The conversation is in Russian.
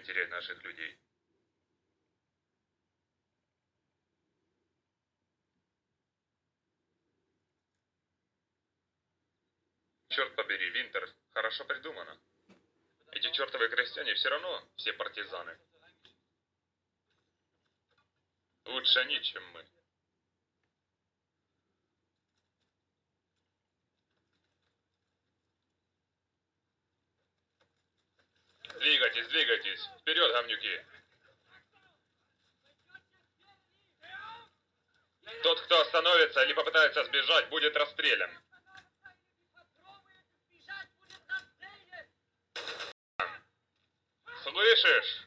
терять наших людей. Черт побери, Винтер, хорошо придумано. Эти чертовы крестьяне все равно все партизаны. Лучше они, чем мы. Двигайтесь, двигайтесь! Вперед, говнюки! Тот, кто остановится или попытается сбежать, будет расстрелян. Слышишь?